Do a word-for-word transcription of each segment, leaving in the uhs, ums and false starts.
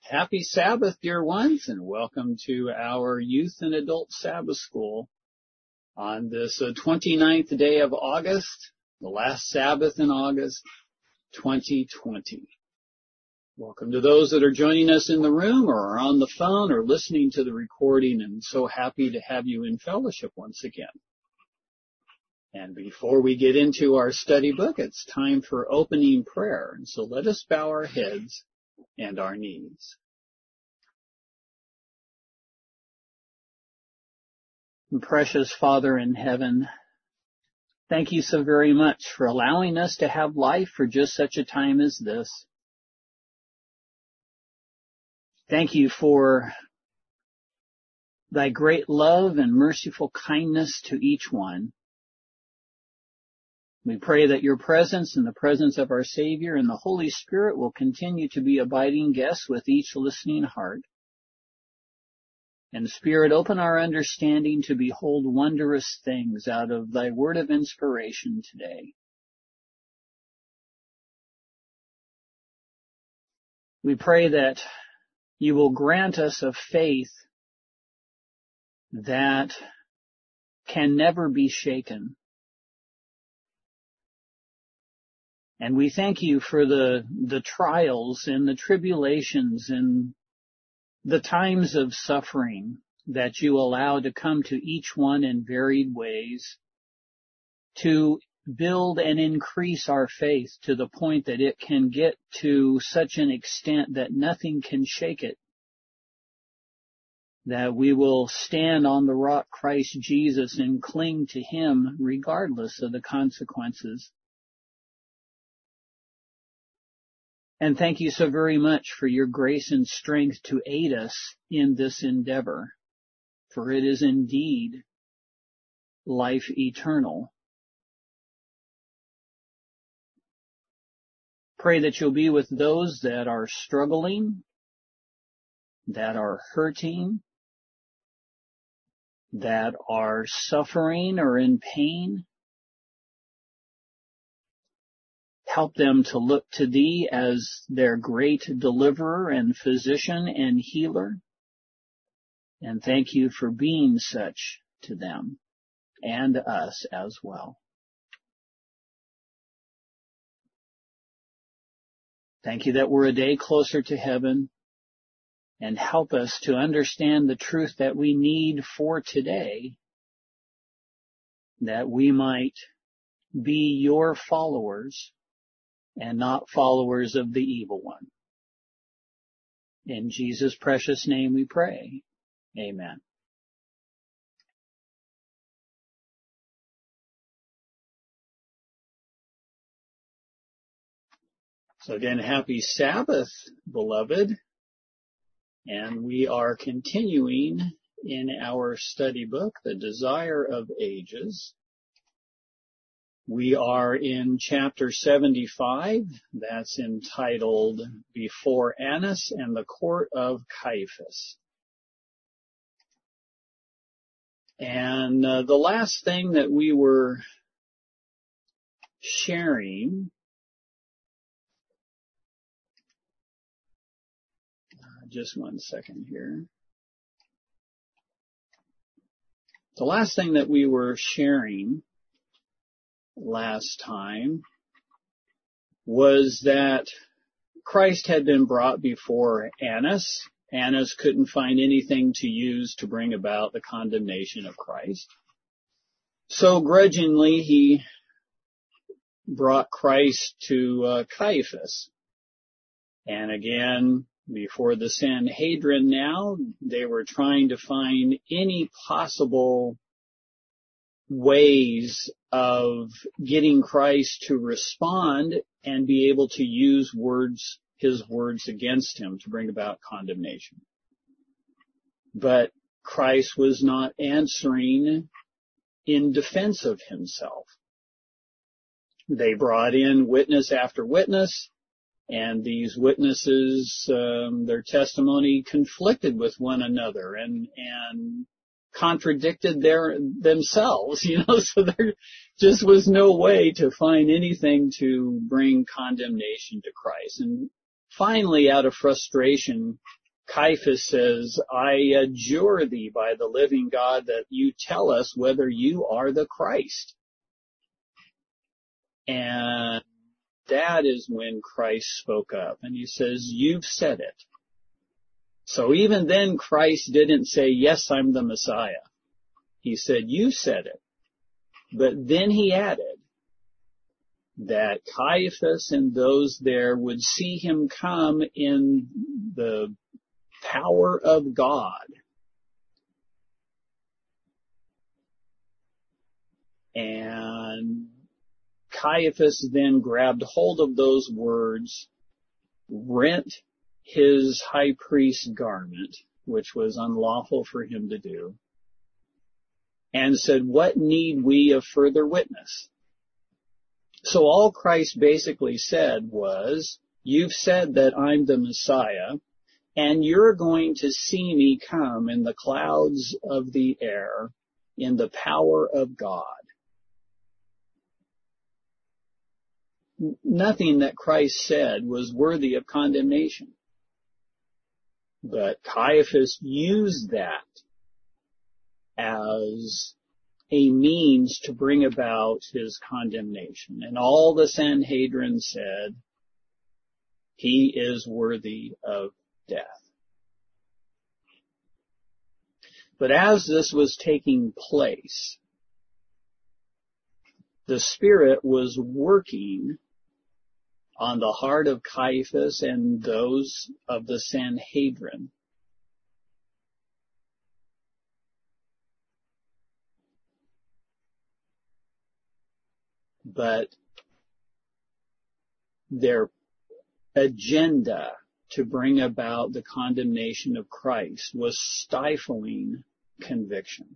Happy Sabbath, dear ones, and welcome to our Youth and Adult Sabbath School on this uh, twenty-ninth day of August, the last Sabbath in August, twenty twenty. Welcome to those that are joining us in the room or are on the phone or listening to the recording, and so happy to have you in fellowship once again. And before we get into our study book, it's time for opening prayer, and so let us bow our heads and our knees. Precious Father in heaven, thank you so very much for allowing us to have life for just such a time as this. Thank you for thy great love and merciful kindness to each one. We pray that your presence and the presence of our Savior and the Holy Spirit will continue to be abiding guests with each listening heart. And Spirit, open our understanding to behold wondrous things out of thy word of inspiration today. We pray that you will grant us a faith that can never be shaken. And we thank you for the, the trials and the tribulations and the times of suffering that you allow to come to each one in varied ways to build and increase our faith to the point that it can get to such an extent that nothing can shake it, that we will stand on the rock Christ Jesus and cling to him regardless of the consequences. And thank you so very much for your grace and strength to aid us in this endeavor, for it is indeed life eternal. Pray that you'll be with those that are struggling, that are hurting, that are suffering or in pain. Help them to look to thee as their great deliverer and physician and healer. And thank you for being such to them and us as well. Thank you that we're a day closer to heaven, and help us to understand the truth that we need for today, that we might be your followers and not followers of the evil one. In Jesus' precious name we pray. Amen. So again, happy Sabbath, beloved. And we are continuing in our study book, The Desire of Ages. We are in chapter seventy-five, that's entitled Before Annas and the Court of Caiaphas. And uh, the last thing that we were sharing, uh, just one second here. The last thing that we were sharing last time was that Christ had been brought before Annas. Annas couldn't find anything to use to bring about the condemnation of Christ. So grudgingly he brought Christ to uh, Caiaphas. And again, before the Sanhedrin now, they were trying to find any possible ways of getting Christ to respond and be able to use words, his words against him to bring about condemnation. But Christ was not answering in defense of himself. They brought in witness after witness, and these witnesses, um, their testimony conflicted with one another and, and contradicted their themselves, you know, so there just was no way to find anything to bring condemnation to Christ. And Finally, out of frustration, Caiaphas says, I adjure thee by the living God that you tell us whether you are the Christ. And that is when Christ spoke up, and he says, you've said it. So even then, Christ didn't say, yes, I'm the Messiah. He said, you said it. But then he added that Caiaphas and those there would see him come in the power of God. And Caiaphas then grabbed hold of those words, rent his high priest's garment, which was unlawful for him to do, and said, what need we of further witness? So all Christ basically said was, you've said that I'm the Messiah, and you're going to see me come in the clouds of the air in the power of God. Nothing that Christ said was worthy of condemnation. But Caiaphas used that as a means to bring about his condemnation. And all the Sanhedrin said, he is worthy of death. But as this was taking place, the Spirit was working on the heart of Caiaphas and those of the Sanhedrin. But their agenda to bring about the condemnation of Christ was stifling conviction.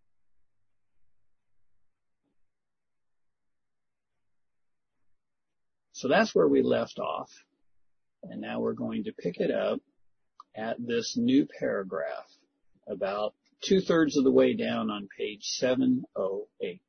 So that's where we left off. And now we're going to pick it up at this new paragraph about two-thirds of the way down on page seven oh eight.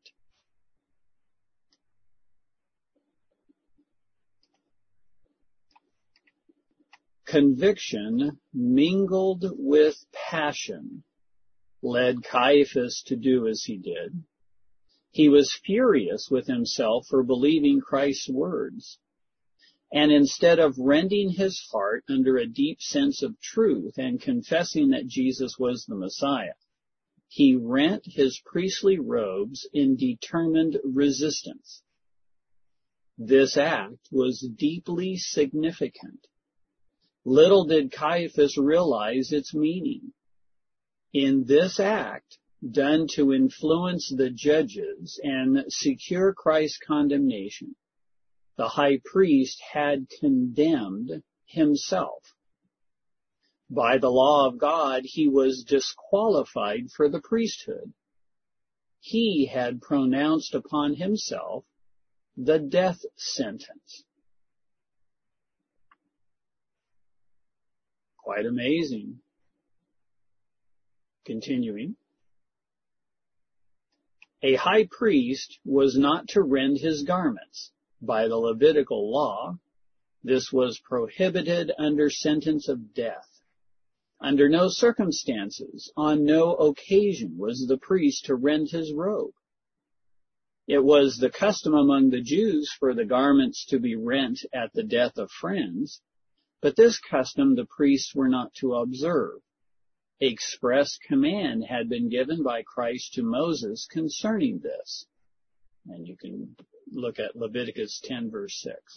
Conviction mingled with passion led Caiaphas to do as he did. He was furious with himself for believing Christ's words. And instead of rending his heart under a deep sense of truth and confessing that Jesus was the Messiah, he rent his priestly robes in determined resistance. This act was deeply significant. Little did Caiaphas realize its meaning. In this act, done to influence the judges and secure Christ's condemnation, the high priest had condemned himself. By the law of God, he was disqualified for the priesthood. He had pronounced upon himself the death sentence. Quite amazing. Continuing. A high priest was not to rend his garments. By the Levitical law, this was prohibited under sentence of death. Under no circumstances, on no occasion, was the priest to rend his robe. It was the custom among the Jews for the garments to be rent at the death of friends, but this custom the priests were not to observe. Express command had been given by Christ to Moses concerning this. And you can look at Leviticus ten, verse six.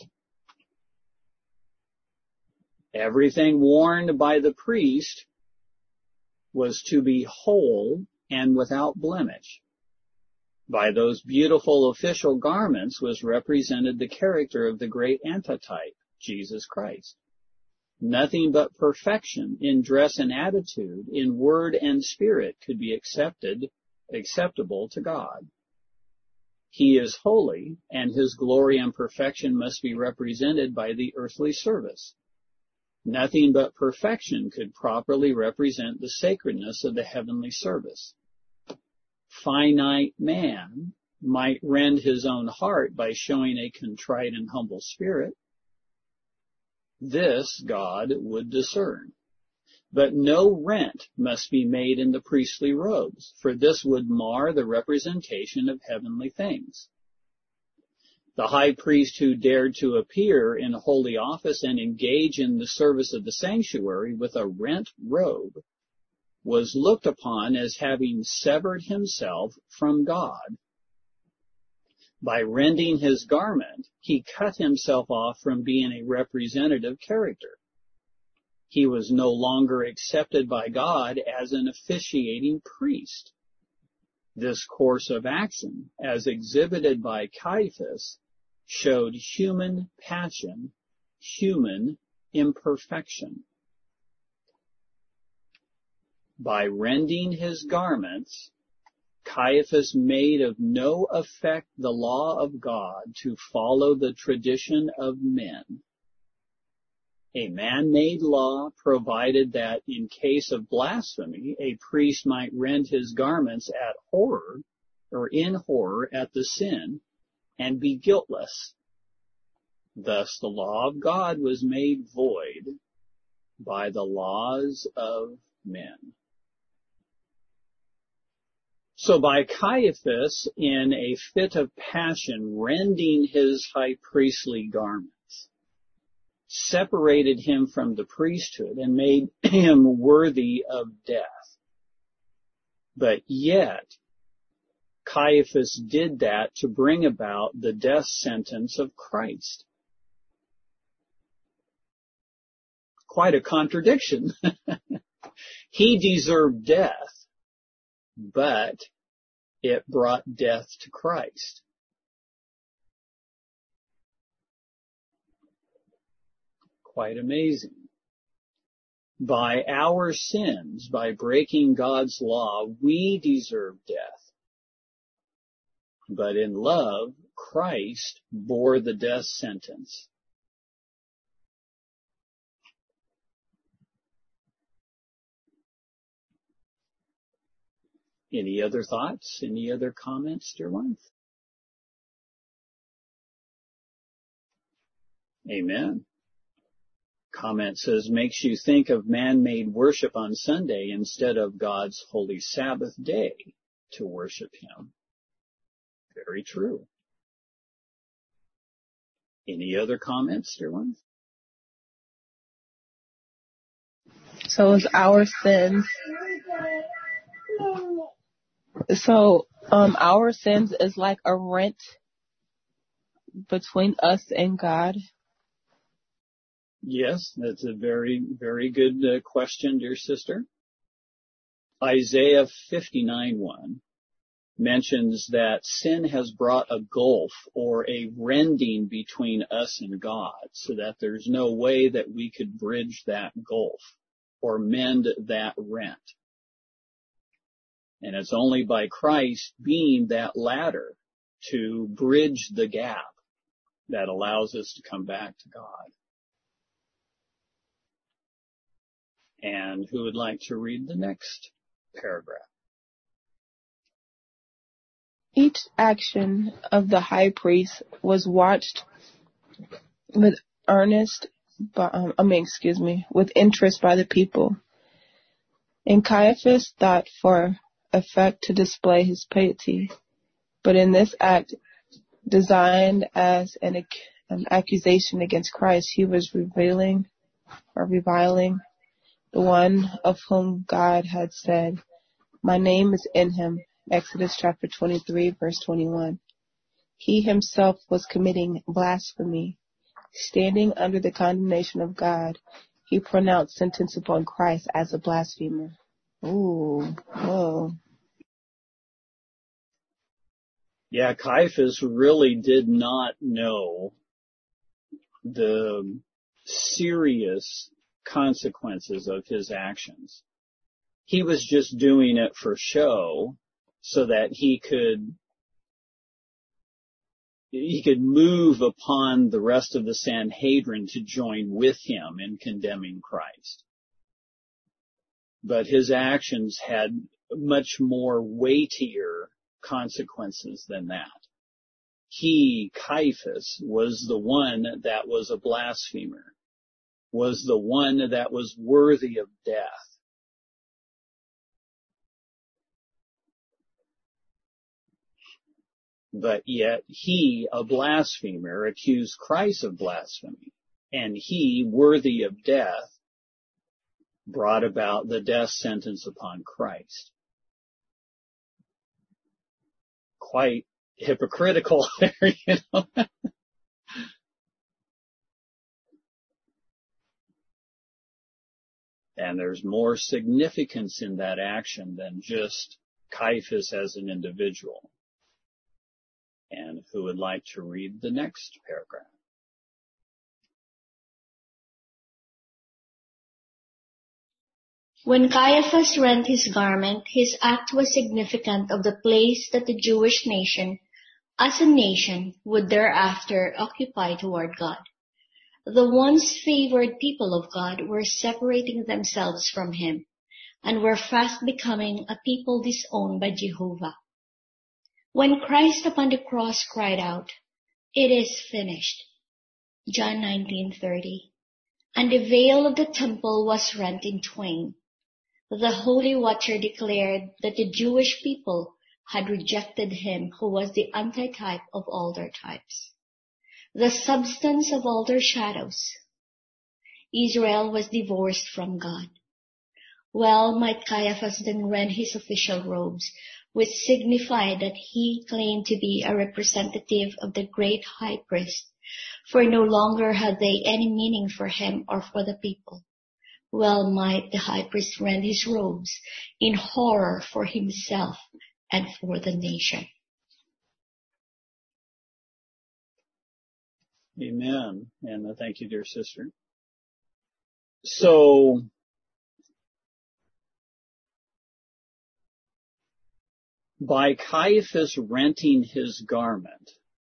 Everything worn by the priest was to be whole and without blemish. By those beautiful official garments was represented the character of the great antitype, Jesus Christ. Nothing but perfection in dress and attitude, in word and spirit could be accepted, acceptable to God. He is holy, and his glory and perfection must be represented by the earthly service. Nothing but perfection could properly represent the sacredness of the heavenly service. Finite man might rend his own heart by showing a contrite and humble spirit. This God would discern. But no rent must be made in the priestly robes, for this would mar the representation of heavenly things. The high priest who dared to appear in holy office and engage in the service of the sanctuary with a rent robe was looked upon as having severed himself from God. By rending his garment, he cut himself off from being a representative character. He was no longer accepted by God as an officiating priest. This course of action, as exhibited by Caiaphas, showed human passion, human imperfection. By rending his garments, Caiaphas made of no effect the law of God to follow the tradition of men. A man-made law provided that in case of blasphemy, a priest might rend his garments at horror or in horror at the sin and be guiltless. Thus the law of God was made void by the laws of men. So by Caiaphas, in a fit of passion, rending his high priestly garments, separated him from the priesthood and made him worthy of death. But yet, Caiaphas did that to bring about the death sentence of Christ. Quite a contradiction. He deserved death, but it brought death to Christ. Quite amazing. By our sins, by breaking God's law, we deserve death. But in love, Christ bore the death sentence. Any other thoughts? Any other comments, dear ones? Amen. Comment says, makes you think of man-made worship on Sunday instead of God's holy Sabbath day to worship Him. Very true. Any other comments, dear ones? So is our sins. So um, our sins is like a rent between us and God. Yes, that's a very, very good uh, question, dear sister. Isaiah fifty-nine one mentions that sin has brought a gulf or a rending between us and God, so that there's no way that we could bridge that gulf or mend that rent. And it's only by Christ being that ladder to bridge the gap that allows us to come back to God. And who would like to read the next paragraph? Each action of the high priest was watched with earnest, um, I mean, excuse me, with interest by the people. And Caiaphas thought for effect to display his piety, but in this act, designed as an, an accusation against Christ, he was revealing or reviling the one of whom God had said, "My name is in him." Exodus chapter twenty-three, verse twenty-one. He himself was committing blasphemy. Standing under the condemnation of God, he pronounced sentence upon Christ as a blasphemer. Ooh, whoa. Yeah, Caiaphas really did not know the serious consequences of his actions. He was just doing it for show so that he could he could move upon the rest of the Sanhedrin to join with him in condemning Christ. But his actions had much more weightier consequences than that. He, Caiaphas, was the one that was a blasphemer. was the one that was worthy of death. But yet he, a blasphemer, accused Christ of blasphemy. And he, worthy of death, brought about the death sentence upon Christ. Quite hypocritical there, you know. And there's more significance in that action than just Caiaphas as an individual. And who would like to read the next paragraph? When Caiaphas rent his garment, his act was significant of the place that the Jewish nation, as a nation, would thereafter occupy toward God. The once favored people of God were separating themselves from him and were fast becoming a people disowned by Jehovah. When Christ upon the cross cried out, "It is finished," John nineteen thirty, and the veil of the temple was rent in twain, the holy watcher declared that the Jewish people had rejected him who was the antitype of all their types, the substance of all their shadows. Israel was divorced from God. Well might Caiaphas then rend his official robes, which signified that he claimed to be a representative of the great high priest, for no longer had they any meaning for him or for the people. Well might the high priest rend his robes in horror for himself and for the nation. Amen. And thank you, dear sister. So, by Caiaphas renting his garment,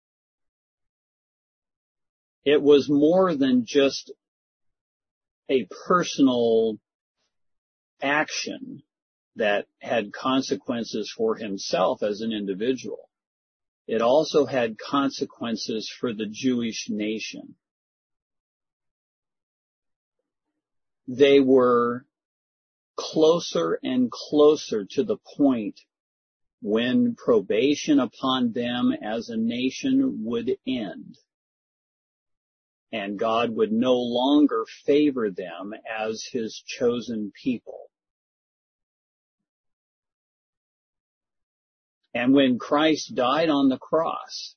it was more than just a personal action that had consequences for himself as an individual. It also had consequences for the Jewish nation. They were closer and closer to the point when probation upon them as a nation would end, and God would no longer favor them as his chosen people. And when Christ died on the cross,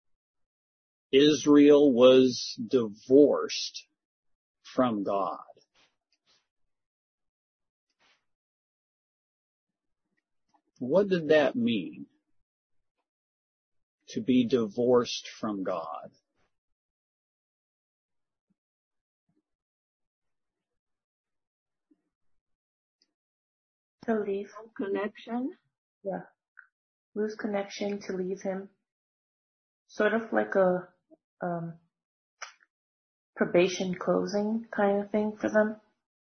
Israel was divorced from God. What did that mean, to be divorced from God? To leave connection. Yeah. Lose connection, to leave him. Sort of like a um, probation closing kind of thing for them.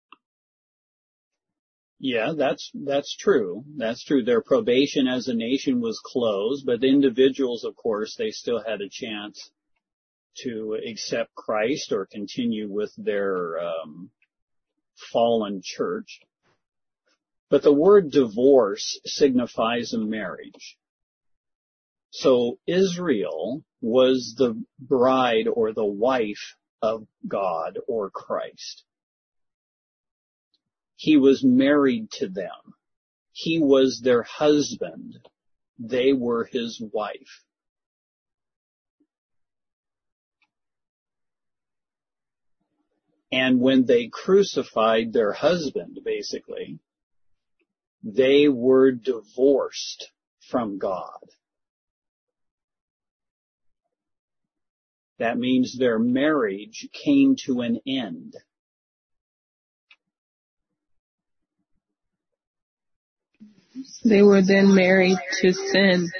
Yeah, that's that's true. That's true. Their probation as a nation was closed, but the individuals, of course, they still had a chance to accept Christ or continue with their um, fallen church. But the word divorce signifies a marriage. So Israel was the bride or the wife of God or Christ. He was married to them. He was their husband. They were his wife. And when they crucified their husband, basically, they were divorced from God. That means their marriage came to an end. They were then married to sin.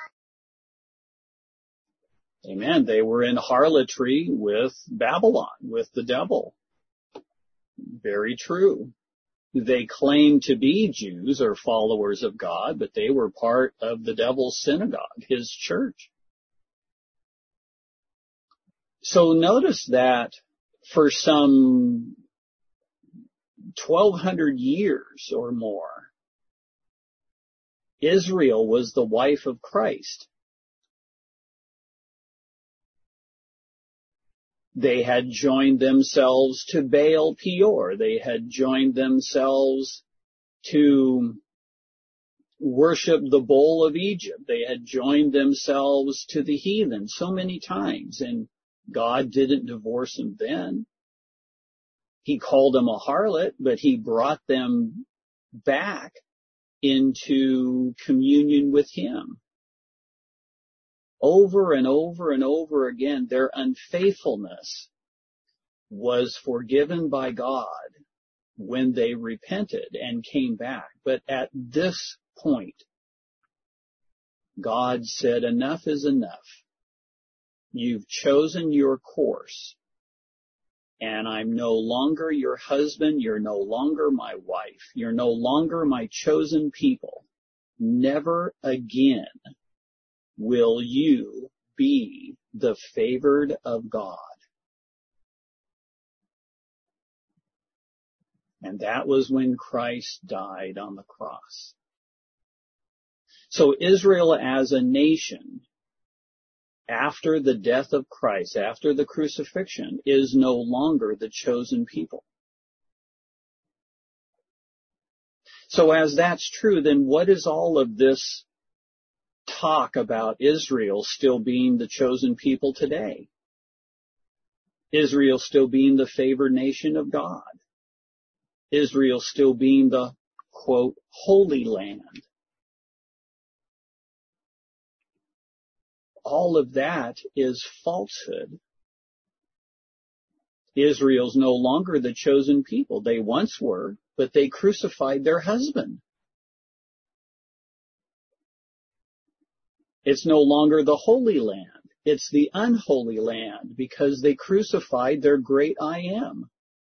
Amen. They were in harlotry with Babylon, with the devil. Very true. They claimed to be Jews or followers of God, but they were part of the devil's synagogue, his church. So notice that for some twelve hundred years or more, Israel was the wife of Christ. They had joined themselves to Baal Peor. They had joined themselves to worship the bull of Egypt. They had joined themselves to the heathen so many times, and God didn't divorce them then. He called them a harlot, but he brought them back into communion with him. Over and over and over again, their unfaithfulness was forgiven by God when they repented and came back. But at this point, God said, enough is enough. You've chosen your course, and I'm no longer your husband. You're no longer my wife. You're no longer my chosen people. Never again will you be the favored of God. And that was when Christ died on the cross. So Israel as a nation, after the death of Christ, after the crucifixion, is no longer the chosen people. So as that's true, then what is all of this talk about Israel still being the chosen people today? Israel still being the favored nation of God. Israel still being the, quote, Holy Land. All of that is falsehood. Israel's no longer the chosen people. They once were, but they crucified their husband. It's no longer the Holy Land. It's the unholy land because they crucified their great I am.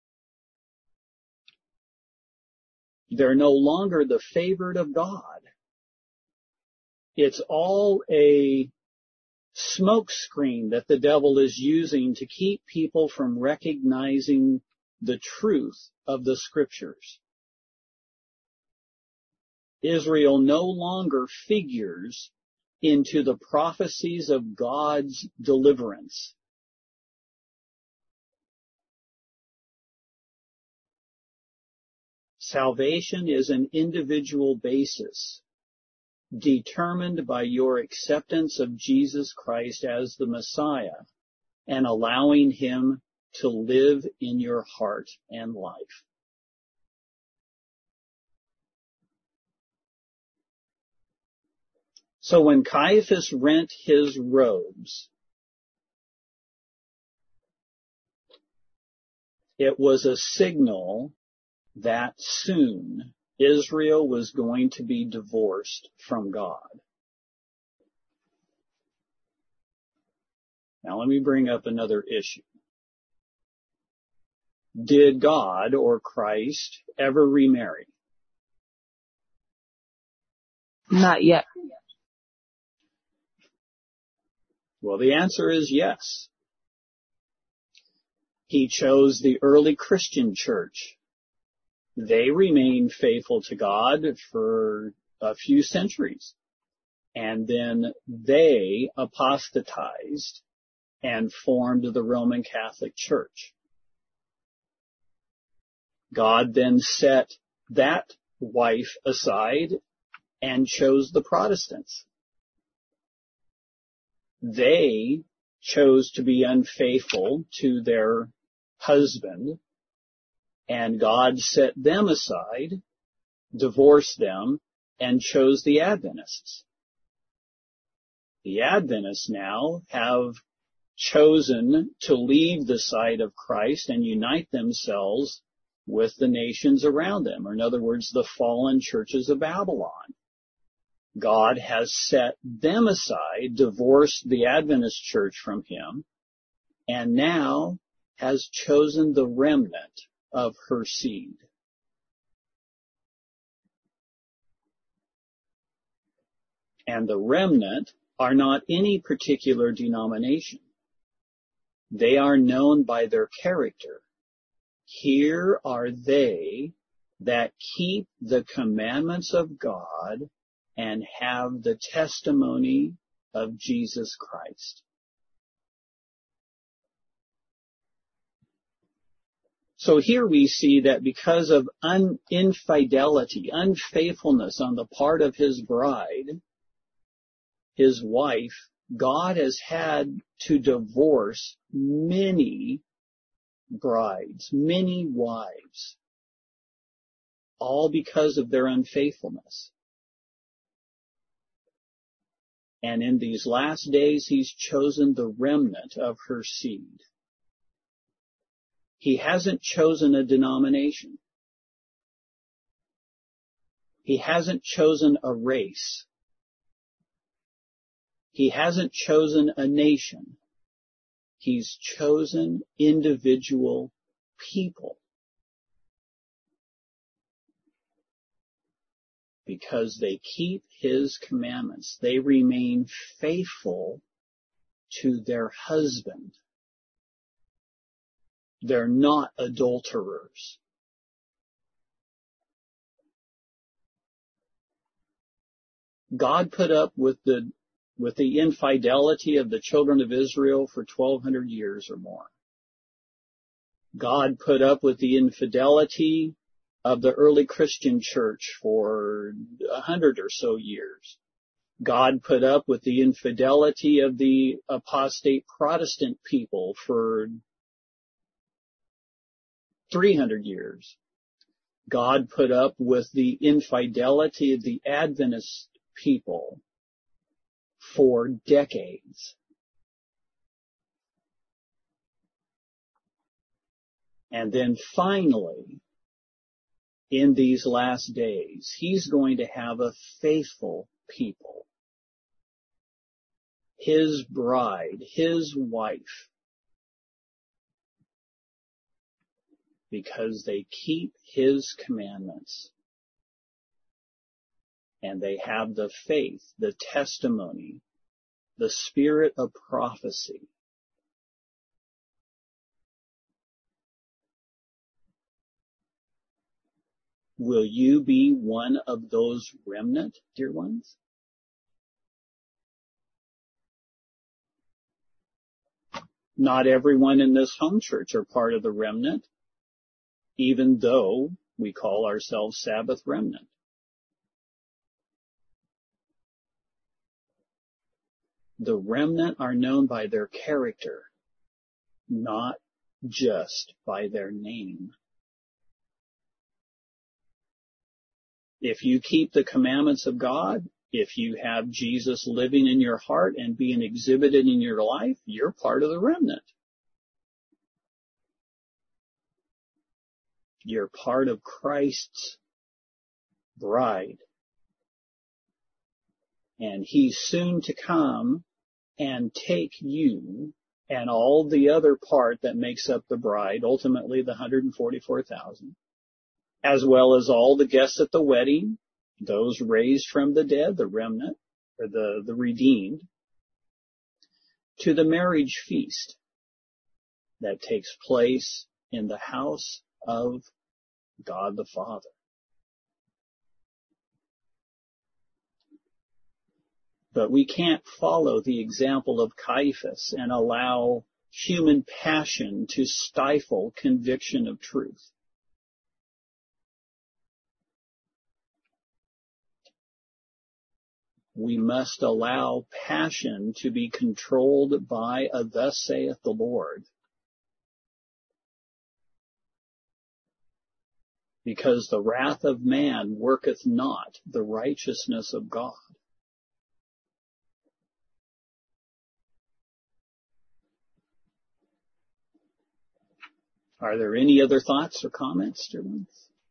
They're no longer the favored of God. It's all a smokescreen that the devil is using to keep people from recognizing the truth of the scriptures. Israel no longer figures into the prophecies of God's deliverance. Salvation is an individual basis determined by your acceptance of Jesus Christ as the Messiah and allowing him to live in your heart and life. So when Caiaphas rent his robes, it was a signal that soon Israel was going to be divorced from God. Now let me bring up another issue. Did God or Christ ever remarry? Not yet. Well, the answer is yes. He chose the early Christian church. They remained faithful to God for a few centuries. And then they apostatized and formed the Roman Catholic Church. God then set that wife aside and chose the Protestants. They chose to be unfaithful to their husband, and God set them aside, divorced them, and chose the Adventists. The Adventists now have chosen to leave the side of Christ and unite themselves with the nations around them, or in other words, the fallen churches of Babylon. God has set them aside, divorced the Adventist church from him, and now has chosen the remnant of her seed. And the remnant are not any particular denomination. They are known by their character. Here are they that keep the commandments of God and have the testimony of Jesus Christ. So here we see that because of un- infidelity, unfaithfulness on the part of his bride, his wife, God has had to divorce many brides, many wives, all because of their unfaithfulness. And in these last days, he's chosen the remnant of her seed. He hasn't chosen a denomination. He hasn't chosen a race. He hasn't chosen a nation. He's chosen individual people. Because they keep his commandments. They remain faithful to their husband. They're not adulterers. God put up with the with the infidelity of the children of Israel for twelve hundred years or more. God put up with the infidelity of the early Christian church for a hundred or so years. God put up with the infidelity of the apostate Protestant people for three hundred years. God put up with the infidelity of the Adventist people for decades. And then finally, in these last days, he's going to have a faithful people. His bride, his wife, because they keep his commandments and they have the faith, the testimony, the spirit of prophecy. Will you be one of those remnant, dear ones? Not everyone in this home church are part of the remnant, even though we call ourselves Sabbath remnant. The remnant are known by their character, not just by their name. If you keep the commandments of God, if you have Jesus living in your heart and being exhibited in your life, you're part of the remnant. You're part of Christ's bride. And he's soon to come and take you and all the other part that makes up the bride, ultimately the one hundred forty-four thousand, as well as all the guests at the wedding, those raised from the dead, the remnant, or the, the redeemed, to the marriage feast that takes place in the house of God the Father. But we can't follow the example of Caiaphas and allow human passion to stifle conviction of truth. We must allow passion to be controlled by a thus saith the Lord. Because the wrath of man worketh not the righteousness of God. Are there any other thoughts or comments, dear ones?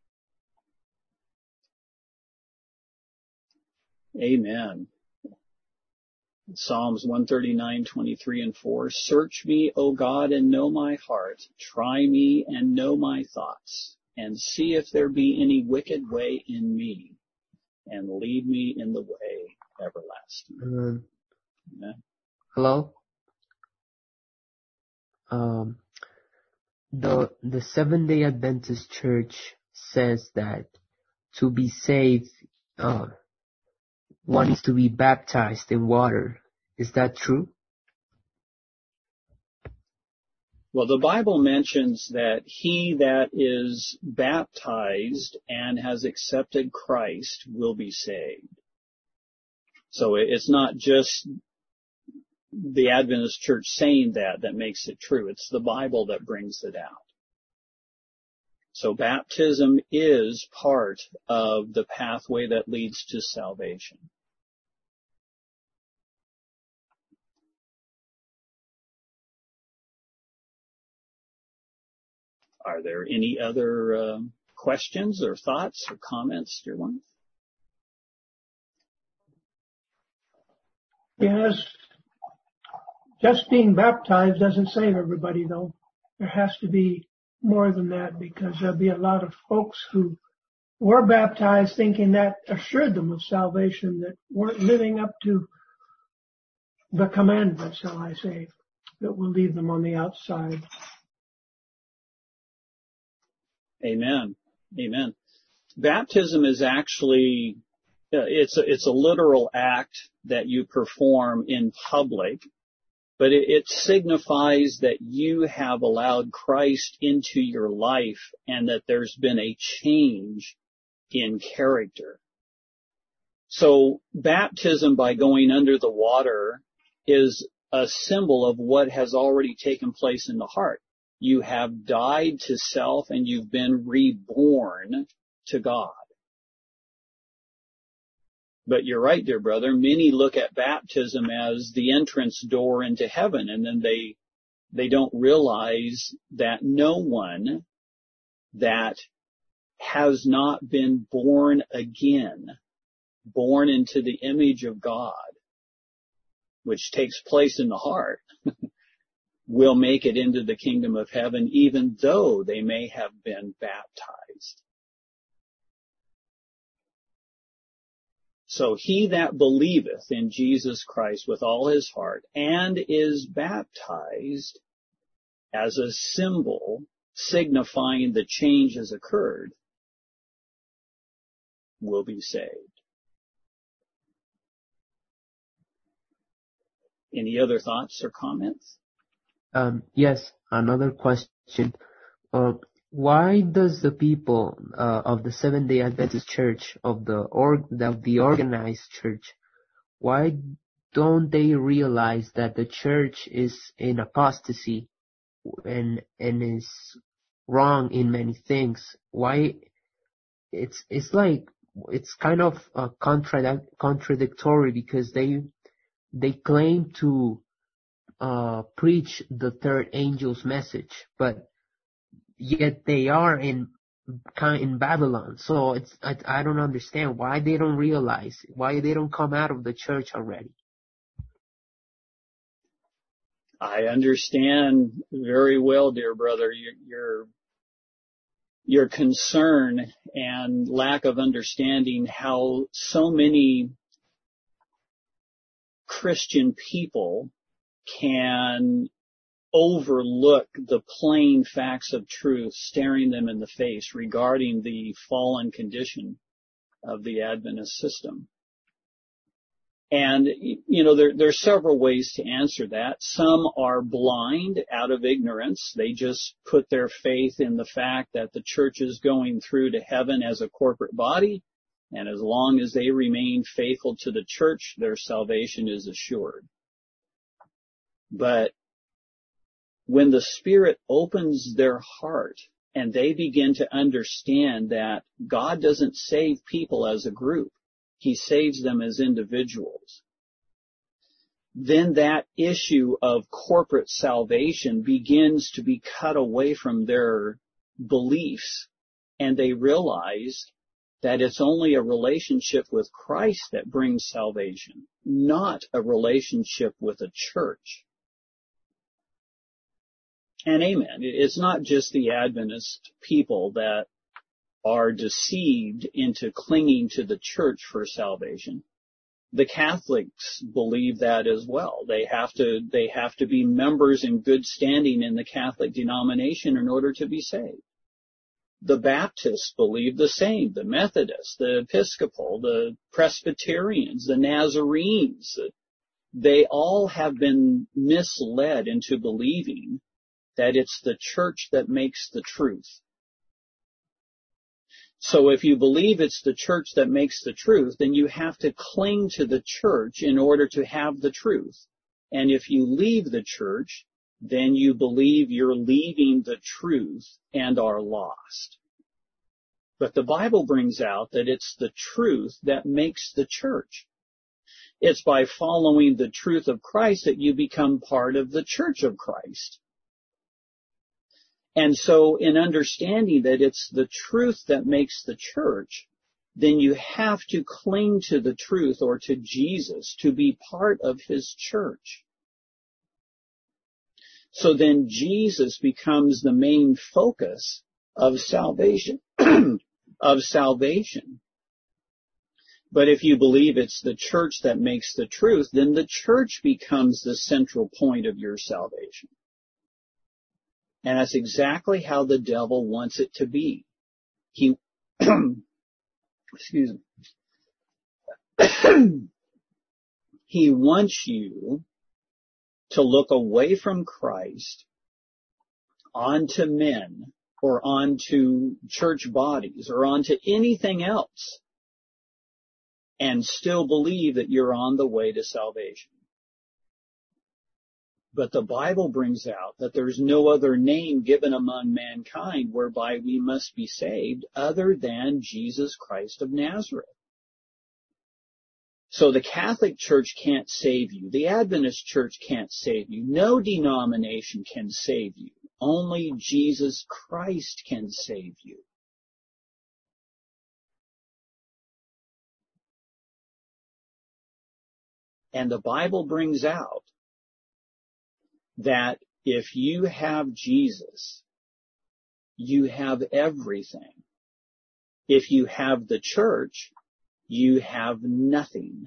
Amen. Psalms one thirty-nine, twenty-three and four. Search me, O God, and know my heart. Try me and know my thoughts, and see if there be any wicked way in me, and lead me in the way everlasting. Amen. Amen. Hello? um, the the Seventh-day Adventist Church says that to be saved, uh, one needs to be baptized in water. Is that true? Well, the Bible mentions that he that is baptized and has accepted Christ will be saved. So it's not just the Adventist Church saying that that makes it true. It's the Bible that brings it out. So baptism is part of the pathway that leads to salvation. Are there any other uh, questions or thoughts or comments, dear one? Yes. Just being baptized doesn't save everybody, though. There has to be more than that, because there'll be a lot of folks who were baptized thinking that assured them of salvation, that weren't living up to the commandments, shall I say, that will leave them on the outside. Amen. Amen. Baptism is actually, uh, it's a, it's a literal act that you perform in public, but it, it signifies that you have allowed Christ into your life and that there's been a change in character. So baptism by going under the water is a symbol of what has already taken place in the heart. You have died to self and you've been reborn to God. But you're right, dear brother, many look at baptism as the entrance door into heaven, and then they they don't realize that no one that has not been born again, born into the image of God, which takes place in the heart, will make it into the kingdom of heaven, even though they may have been baptized. So he that believeth in Jesus Christ with all his heart and is baptized as a symbol signifying the change has occurred will be saved. Any other thoughts or comments? Um, yes, another question. Uh, why does the people uh, of the Seventh-day Adventist Church, of the org, of the organized church, why don't they realize that the church is in apostasy and and is wrong in many things? Why? It's it's like it's kind of uh, contra- contradictory, because they they claim to uh, preach the third angel's message, but yet they are in in Babylon. So it's I, I don't understand why they don't realize, why they don't come out of the church already. I understand very well, dear brother, your your, your concern and lack of understanding how so many Christian people can overlook the plain facts of truth staring them in the face regarding the fallen condition of the Adventist system. And, you know, there, there are several ways to answer that. Some are blind out of ignorance. They just put their faith in the fact that the church is going through to heaven as a corporate body, and as long as they remain faithful to the church, their salvation is assured. But when the Spirit opens their heart and they begin to understand that God doesn't save people as a group, He saves them as individuals, then that issue of corporate salvation begins to be cut away from their beliefs, and they realize that it's only a relationship with Christ that brings salvation, not a relationship with a church. And amen. It's not just the Adventist people that are deceived into clinging to the church for salvation. The Catholics believe that as well. They have to, they have to be members in good standing in the Catholic denomination in order to be saved. The Baptists believe the same. The Methodists, the Episcopal, the Presbyterians, the Nazarenes, they all have been misled into believing that it's the church that makes the truth. So if you believe it's the church that makes the truth, then you have to cling to the church in order to have the truth. And if you leave the church, then you believe you're leaving the truth and are lost. But the Bible brings out that it's the truth that makes the church. It's by following the truth of Christ that you become part of the church of Christ. And so in understanding that it's the truth that makes the church, then you have to cling to the truth or to Jesus to be part of his church. So then Jesus becomes the main focus of salvation, of salvation. But if you believe it's the church that makes the truth, then the church becomes the central point of your salvation. And that's exactly how the devil wants it to be. He, excuse me, he wants you to look away from Christ onto men or onto church bodies or onto anything else and still believe that you're on the way to salvation. But the Bible brings out that there's no other name given among mankind whereby we must be saved other than Jesus Christ of Nazareth. So the Catholic Church can't save you. The Adventist Church can't save you. No denomination can save you. Only Jesus Christ can save you. And the Bible brings out that if you have Jesus, you have everything. If you have the church, you have nothing.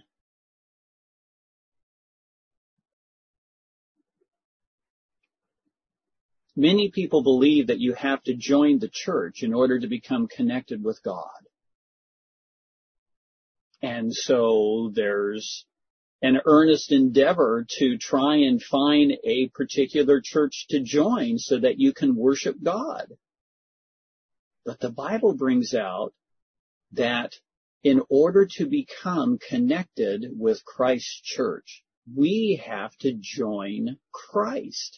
Many people believe that you have to join the church in order to become connected with God. And so there's an earnest endeavor to try and find a particular church to join so that you can worship God. But the Bible brings out that in order to become connected with Christ's church, we have to join Christ.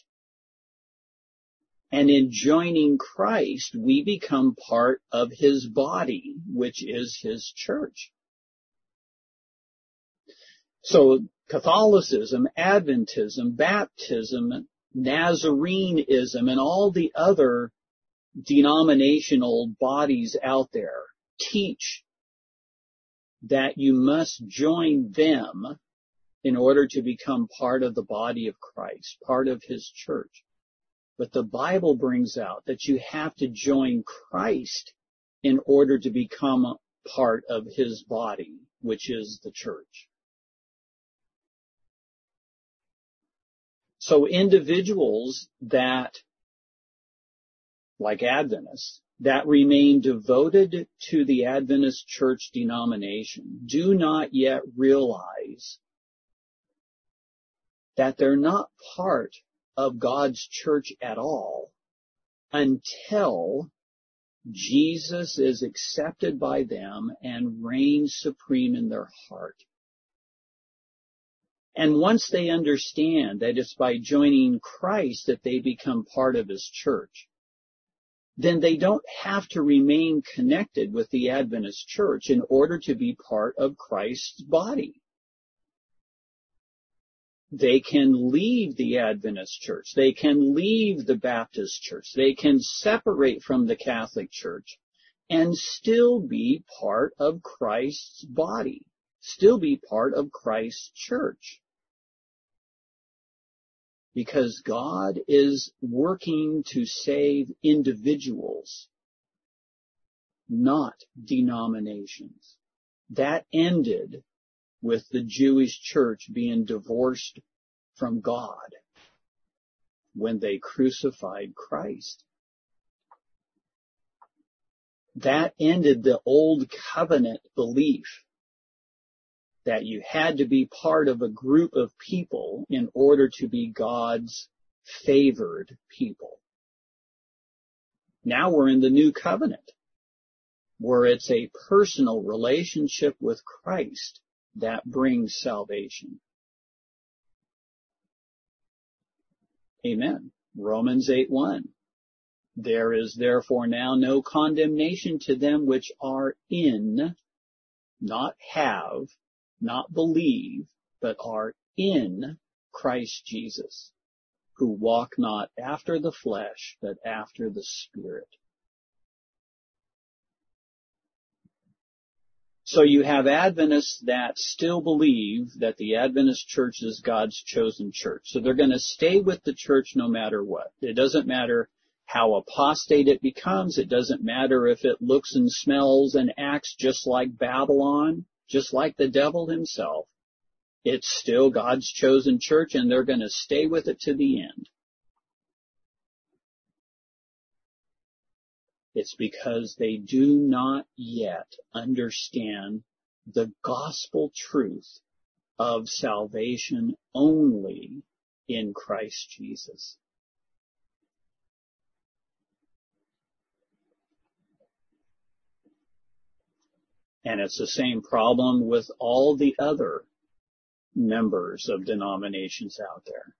And in joining Christ, we become part of his body, which is his church. So Catholicism, Adventism, Baptism, Nazarenism, and all the other denominational bodies out there teach that you must join them in order to become part of the body of Christ, part of his church. But the Bible brings out that you have to join Christ in order to become part of his body, which is the church. So individuals that, like Adventists, that remain devoted to the Adventist church denomination do not yet realize that they're not part of God's church at all until Jesus is accepted by them and reigns supreme in their heart. And once they understand that it's by joining Christ that they become part of his church, then they don't have to remain connected with the Adventist church in order to be part of Christ's body. They can leave the Adventist church. They can leave the Baptist church. They can separate from the Catholic church and still be part of Christ's body, still be part of Christ's church. Because God is working to save individuals, not denominations. That ended with the Jewish church being divorced from God when they crucified Christ. That ended the old covenant belief that you had to be part of a group of people in order to be God's favored people. Now we're in the new covenant, where it's a personal relationship with Christ that brings salvation. Amen. Romans eight one. There is therefore now no condemnation to them which are in, not have, not believe, but are in Christ Jesus, who walk not after the flesh, but after the Spirit. So you have Adventists that still believe that the Adventist church is God's chosen church. So they're going to stay with the church no matter what. It doesn't matter how apostate it becomes. It doesn't matter if it looks and smells and acts just like Babylon, just like the devil himself. It's still God's chosen church, and they're going to stay with it to the end. It's because they do not yet understand the gospel truth of salvation only in Christ Jesus. And it's the same problem with all the other members of denominations out there.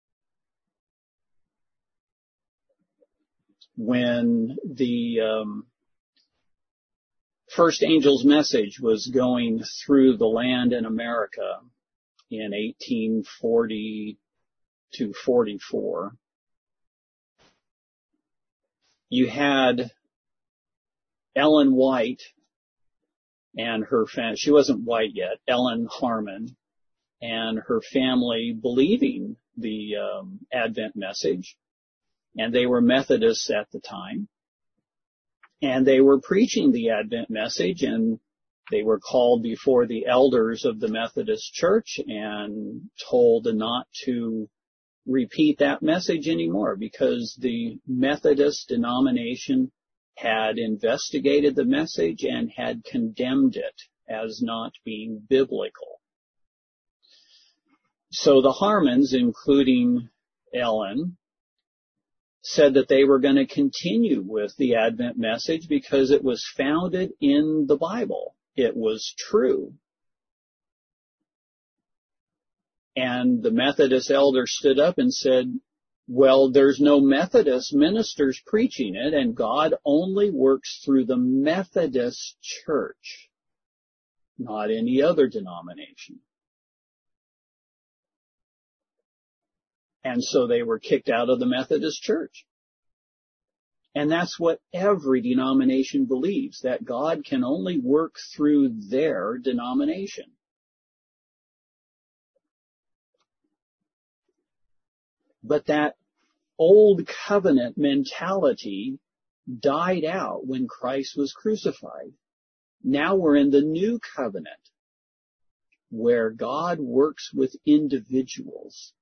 When the um, first angel's message was going through the land in America in eighteen forty to forty-four, you had Ellen White and her family. She wasn't white yet, Ellen Harmon, and her family believing the um, Advent message. And they were Methodists at the time. And they were preaching the Advent message, and they were called before the elders of the Methodist Church and told not to repeat that message anymore, because the Methodist denomination had investigated the message and had condemned it as not being biblical. So the Harmons, including Ellen, said that they were going to continue with the Advent message because it was founded in the Bible. It was true. And the Methodist elder stood up and said, well, there's no Methodist ministers preaching it, and God only works through the Methodist Church, not any other denomination. And so they were kicked out of the Methodist Church. And that's what every denomination believes, that God can only work through their denomination. But that old covenant mentality died out when Christ was crucified. Now we're in the new covenant, where God works with individuals.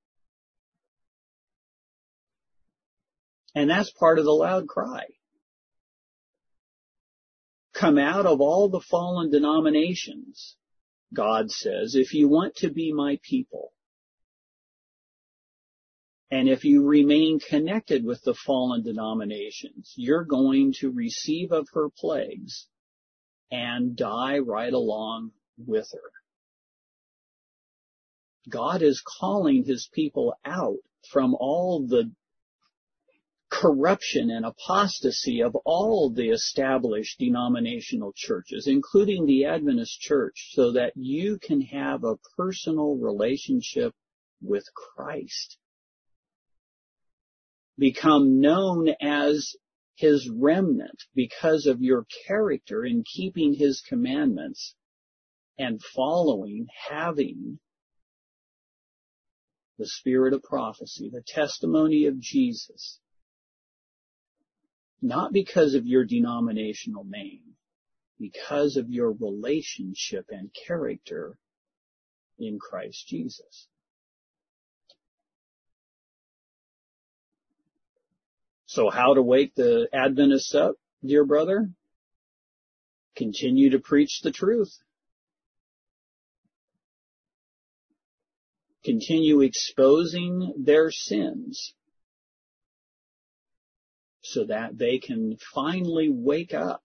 And that's part of the loud cry. Come out of all the fallen denominations, God says, if you want to be my people. And if you remain connected with the fallen denominations, you're going to receive of her plagues and die right along with her. God is calling his people out from all the corruption and apostasy of all the established denominational churches, including the Adventist Church, so that you can have a personal relationship with Christ. Become known as his remnant because of your character in keeping his commandments and following, having the spirit of prophecy, the testimony of Jesus. Not because of your denominational name, because of your relationship and character in Christ Jesus. So how to wake the Adventists up, dear brother? Continue to preach the truth. Continue exposing their sins so that they can finally wake up.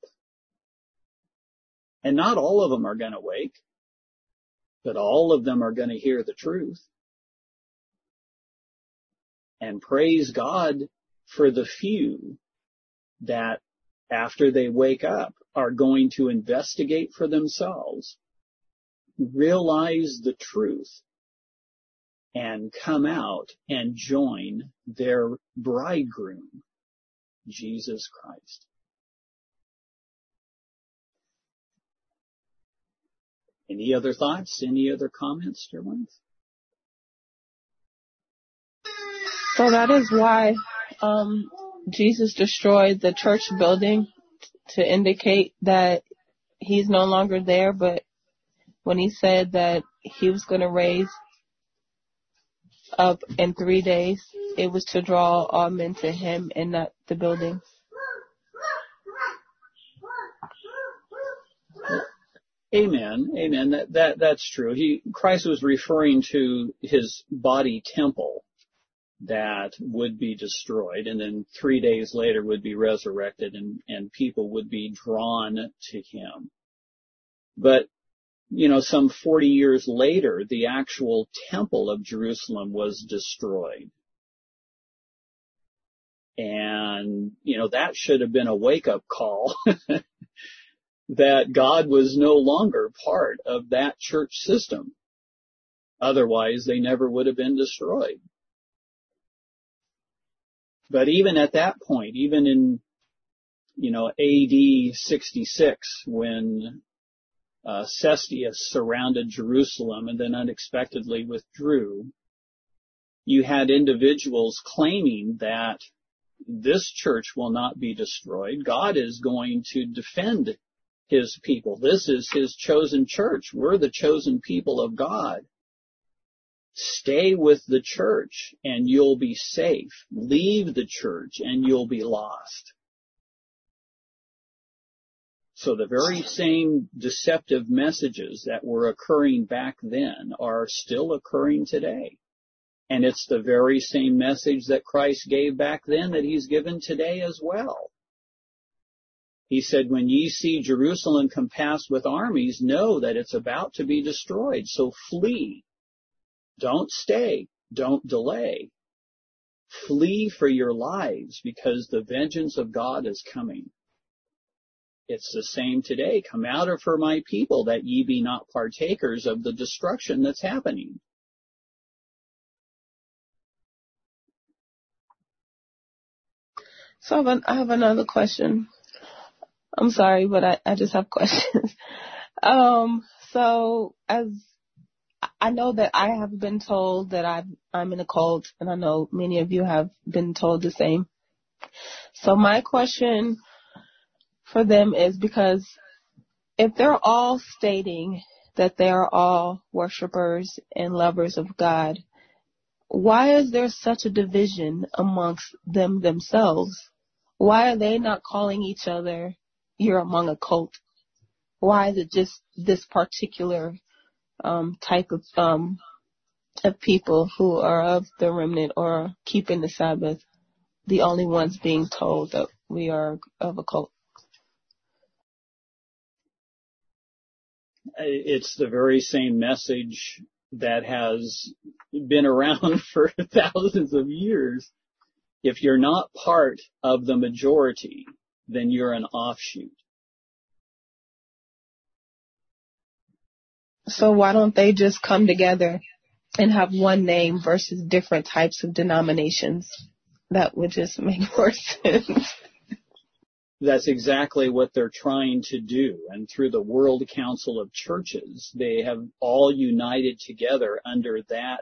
And not all of them are going to wake, but all of them are going to hear the truth. And praise God for the few that, after they wake up, are going to investigate for themselves, realize the truth, and come out and join their bridegroom, Jesus Christ. Any other thoughts? Any other comments, dear ones? So that is why um, Jesus destroyed the church building to indicate that he's no longer there, but when he said that he was going to raise up in three days, it was to draw all men to him and not the building. Amen. Amen. That, that, that's true. He, Christ was referring to his body temple that would be destroyed, and then three days later would be resurrected, and, and people would be drawn to him. But, you know, some forty years later, the actual temple of Jerusalem was destroyed. And, you know, that should have been a wake-up call that God was no longer part of that church system. Otherwise, they never would have been destroyed. But even at that point, even in, you know, A D sixty-six, when uh, Cestius surrounded Jerusalem and then unexpectedly withdrew, you had individuals claiming that this church will not be destroyed. God is going to defend his people. This is his chosen church. We're the chosen people of God. Stay with the church and you'll be safe. Leave the church and you'll be lost. So the very same deceptive messages that were occurring back then are still occurring today. And it's the very same message that Christ gave back then that he's given today as well. He said, when ye see Jerusalem compassed with armies, know that it's about to be destroyed. So flee. Don't stay. Don't delay. Flee for your lives, because the vengeance of God is coming. It's the same today. Come out of her, my people, that ye be not partakers of the destruction that's happening. So I have, an, I have another question. I'm sorry, but I, I just have questions. um, so as I know that I have been told that I've, I'm in a cult, and I know many of you have been told the same. So my question for them is, because if they're all stating that they are all worshipers and lovers of God, why is there such a division amongst them themselves? Why are they not calling each other, you're among a cult? Why is it just this particular um, type of um, of people who are of the remnant or keeping the Sabbath, the only ones being told that we are of a cult? It's the very same message that has been around for thousands of years. If you're not part of the majority, then you're an offshoot. So why don't they just come together and have one name versus different types of denominations? That would just make more sense. That's exactly what they're trying to do. And through the World Council of Churches, they have all united together under that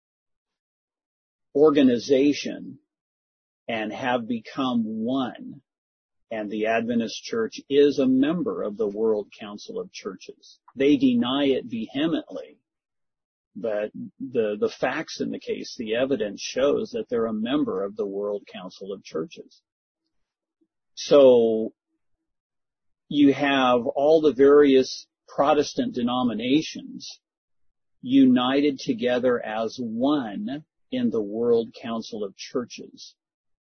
organization and have become one. And the Adventist Church is a member of the World Council of Churches. They deny it vehemently, But the, the facts in the case, the evidence shows that they're a member of the World Council of Churches. So you have all the various Protestant denominations united together as one in the World Council of Churches.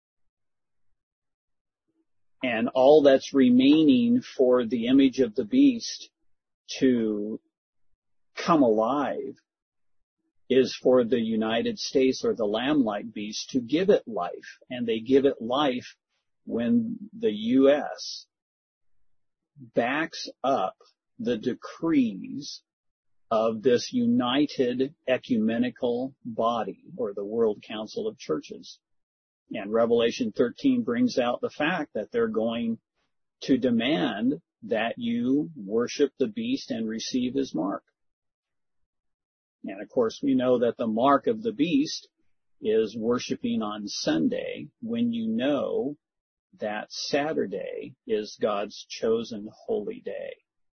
And all that's remaining for the image of the beast to come alive is for the United States or the lamb-like beast to give it life. And they give it life when the U S backs up the decrees of this united ecumenical body, or the World Council of Churches. And Revelation thirteen brings out the fact that they're going to demand that you worship the beast and receive his mark. And of course, we know that the mark of the beast is worshiping on Sunday, when you know that Saturday is God's chosen holy day.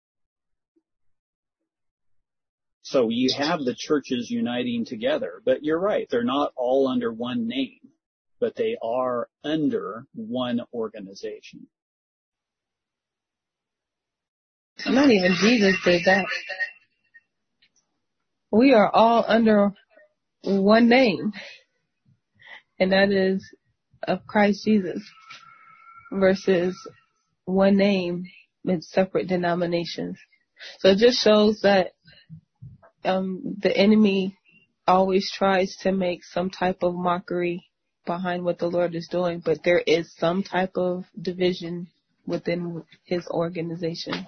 So you have the churches uniting together, but you're right, they're not all under one name, but they are under one organization. Not even Jesus did that. We are all under one name, and that is of Christ Jesus, versus one name with separate denominations. So it just shows that um, the enemy always tries to make some type of mockery behind what the Lord is doing, but there is some type of division within his organization.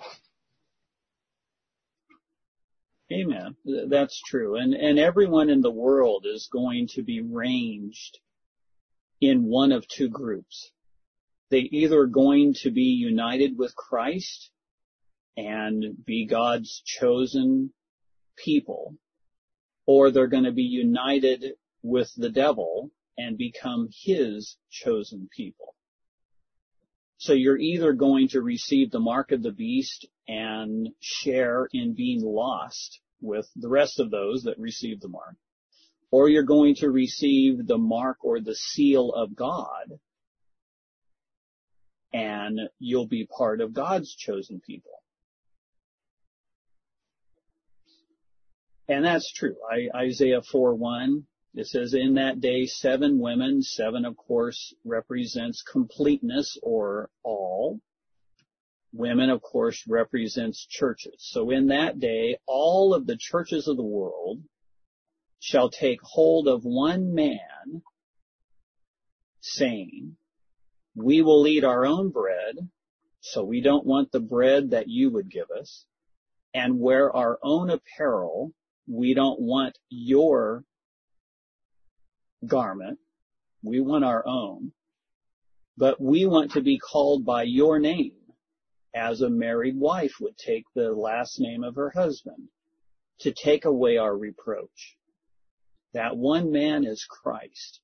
Amen. That's true. And, and everyone in the world is going to be ranged in one of two groups. They either are going to be united with Christ and be God's chosen people, or they're going to be united with the devil and become his chosen people. So you're either going to receive the mark of the beast and share in being lost with the rest of those that receive the mark, or you're going to receive the mark or the seal of God, and you'll be part of God's chosen people. And that's true. I, Isaiah four one, it says, in that day, seven women, seven, of course, represents completeness or all. Women, of course, represents churches. So in that day, all of the churches of the world shall take hold of one man, saying, we will eat our own bread, so we don't want the bread that you would give us, and wear our own apparel. We don't want your garment. We want our own. But we want to be called by your name, as a married wife would take the last name of her husband, to take away our reproach. That one man is Christ.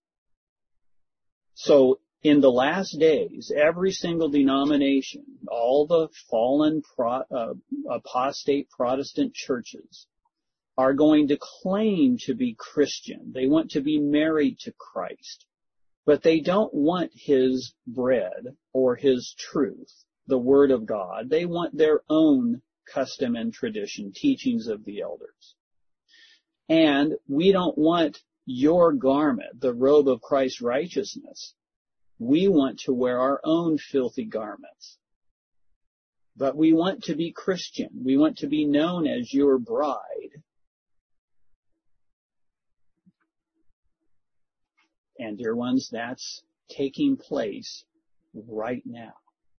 So in the last days, every single denomination, all the fallen pro, uh, apostate Protestant churches are going to claim to be Christian. They want to be married to Christ, but they don't want his bread or his truth, the word of God. They want their own custom and tradition, teachings of the elders. And we don't want your garment, the robe of Christ's righteousness. We want to wear our own filthy garments. But we want to be Christian. We want to be known as your bride. And dear ones, that's taking place right now.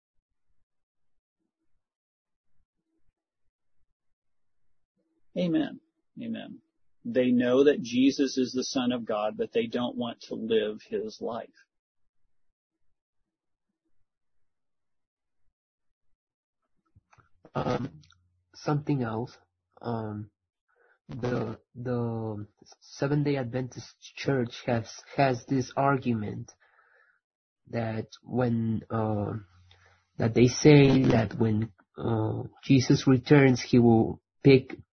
Amen. Amen. They know that Jesus is the Son of God, but they don't want to live his life. Um, something else. Um, the the Seventh-day Adventist Church has has this argument that when uh, that they say that when uh, Jesus returns, he will pick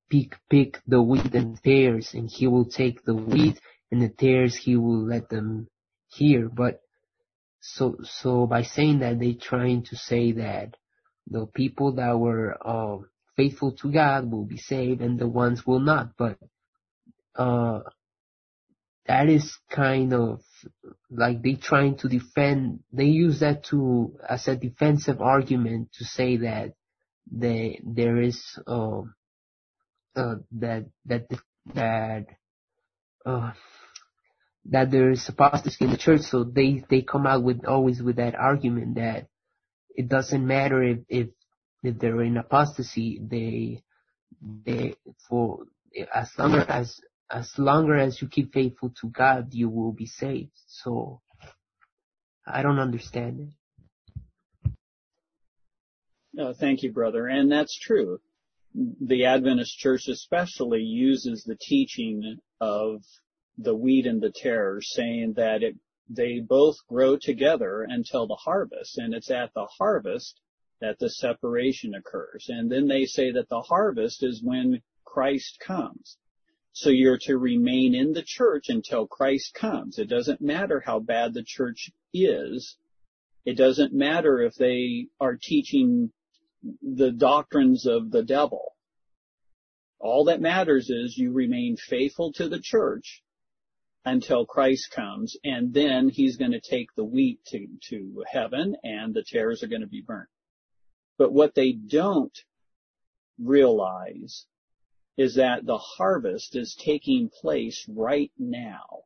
pick pick the wheat and tares, and he will take the wheat and the tares he will let them hear. But so so by saying that, they trying to say that the people that were uh, faithful to God will be saved and the ones will not. But uh, that is kind of like they trying to defend. They use that to as a defensive argument to say that they there is uh, uh, that that that uh, that there is apostasy in the church. So they they come out with always with that argument that it doesn't matter if if, if they're in apostasy. They they for as long as as longer as you keep faithful to God, you will be saved. So I don't understand it. No, thank you, brother. And that's true. The Adventist Church especially uses the teaching of the wheat and the tares, saying that it, they both grow together until the harvest, and it's at the harvest that the separation occurs. And then they say that the harvest is when Christ comes. So you're to remain in the church until Christ comes. It doesn't matter how bad the church is. It doesn't matter if they are teaching the doctrines of the devil. All that matters is you remain faithful to the church until Christ comes, and then he's going to take the wheat to, to heaven, and the tares are going to be burnt. But what they don't realize is that the harvest is taking place right now.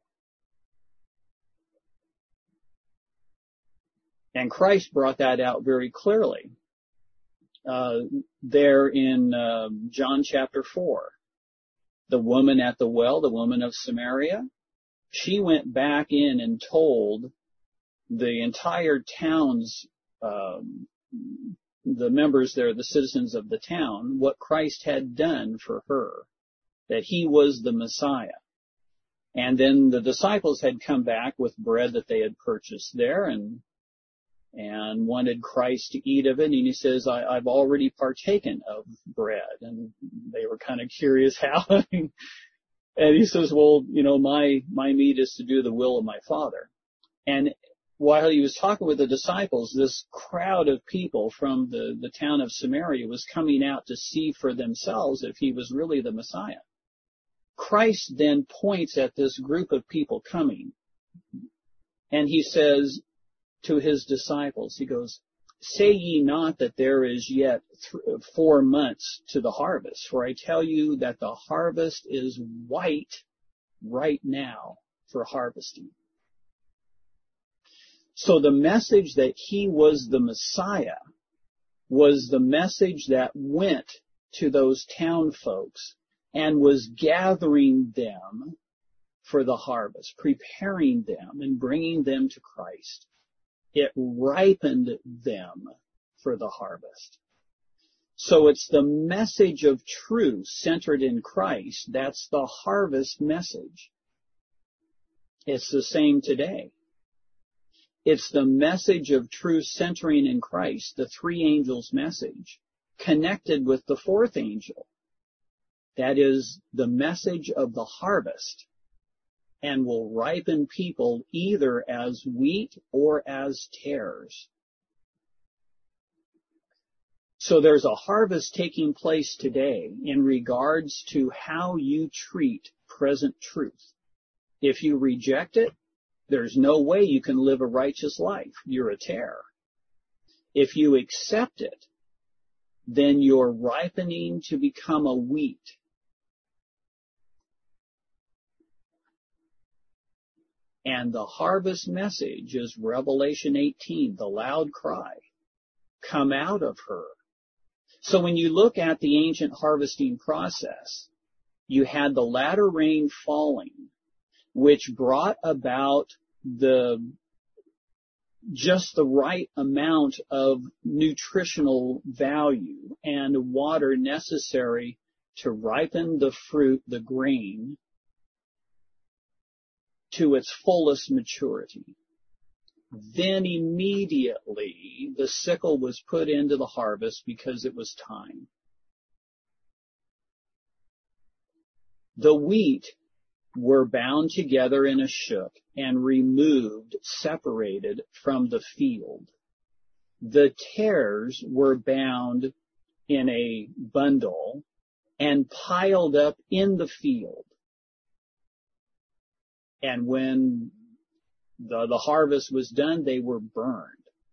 And Christ brought that out very clearly. Uh, there in uh, John chapter four, the woman at the well, the woman of Samaria, she went back in and told the entire town's, um, the members there, the citizens of the town, what Christ had done for her, that he was the Messiah. And then the disciples had come back with bread that they had purchased there and and wanted Christ to eat of it. And he says, I, I've already partaken of bread. And they were kind of curious how. And he says, well, you know, my, my meat is to do the will of my Father. And while he was talking with the disciples, this crowd of people from the, the town of Samaria was coming out to see for themselves if he was really the Messiah. Christ then points at this group of people coming, and he says to his disciples, he goes, say ye not that there is yet th- four months to the harvest, for I tell you that the harvest is white right now for harvesting. So the message that he was the Messiah was the message that went to those town folks and was gathering them for the harvest, preparing them and bringing them to Christ. It ripened them for the harvest. So it's the message of truth centered in Christ. That's the harvest message. It's the same today. It's the message of truth centering in Christ, the three angels' message, connected with the fourth angel. That is the message of the harvest, and will ripen people either as wheat or as tares. So there's a harvest taking place today in regards to how you treat present truth. If you reject it, there's no way you can live a righteous life. You're a tare. If you accept it, then you're ripening to become a wheat. And the harvest message is Revelation eighteen, the loud cry, come out of her. So when you look at the ancient harvesting process, you had the latter rain falling, which brought about the just the right amount of nutritional value and water necessary to ripen the fruit, the grain, to its fullest maturity. Then immediately the sickle was put into the harvest because it was time. The wheat were bound together in a shook and removed, separated from the field. The tares were bound in a bundle and piled up in the field. And when the, the harvest was done, they were burned.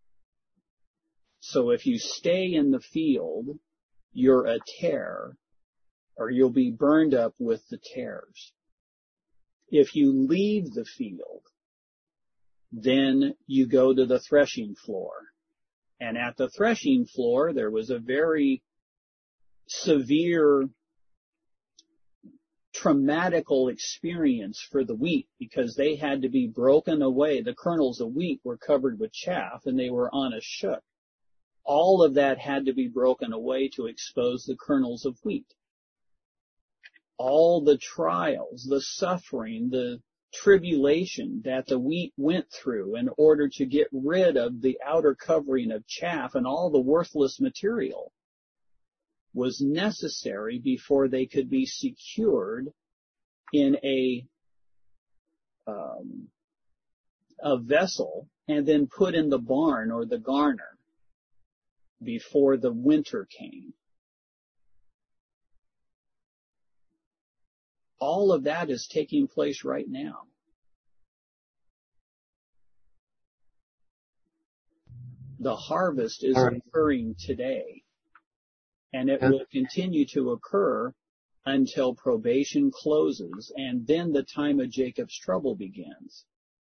So if you stay in the field, you're a tare, or you'll be burned up with the tares. If you leave the field, then you go to the threshing floor. And at the threshing floor, there was a very severe, traumatical experience for the wheat, because they had to be broken away. The kernels of wheat were covered with chaff, and they were on a shook. All of that had to be broken away to expose the kernels of wheat. All the trials, the suffering, the tribulation that the wheat went through in order to get rid of the outer covering of chaff and all the worthless material was necessary before they could be secured in a um, a vessel and then put in the barn or the garner before the winter came. All of that is taking place right now. The harvest is occurring today, and it will continue to occur until probation closes, and then the time of Jacob's trouble begins.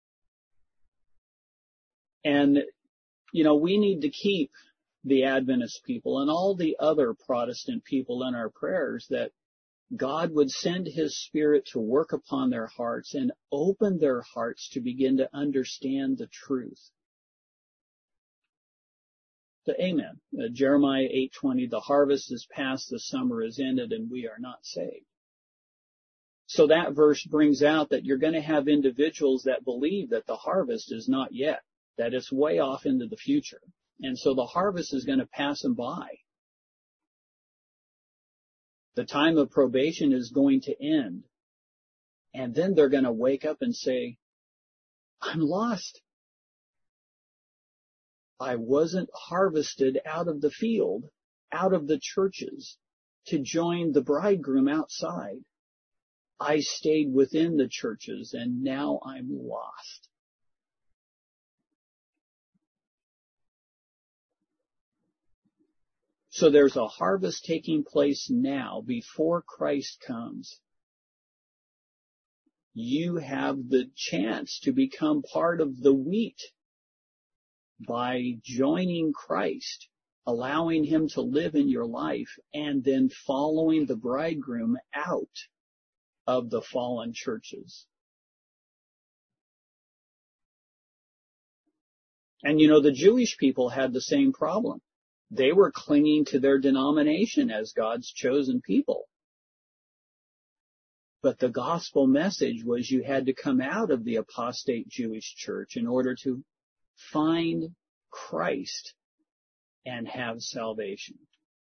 And, you know, we need to keep the Adventist people and all the other Protestant people in our prayers, that God would send His Spirit to work upon their hearts and open their hearts to begin to understand the truth. The Amen. Uh, Jeremiah eight twenty, the harvest is past, the summer is ended, and we are not saved. So that verse brings out that you're going to have individuals that believe that the harvest is not yet, that it's way off into the future. And so the harvest is going to pass them by. The time of probation is going to end. And then they're going to wake up and say, I'm lost. I wasn't harvested out of the field, out of the churches, to join the bridegroom outside. I stayed within the churches, and now I'm lost. So there's a harvest taking place now before Christ comes. You have the chance to become part of the wheat by joining Christ, allowing Him to live in your life, and then following the bridegroom out of the fallen churches. And you know, the Jewish people had the same problem. They were clinging to their denomination as God's chosen people. But the gospel message was you had to come out of the apostate Jewish church in order to find Christ and have salvation.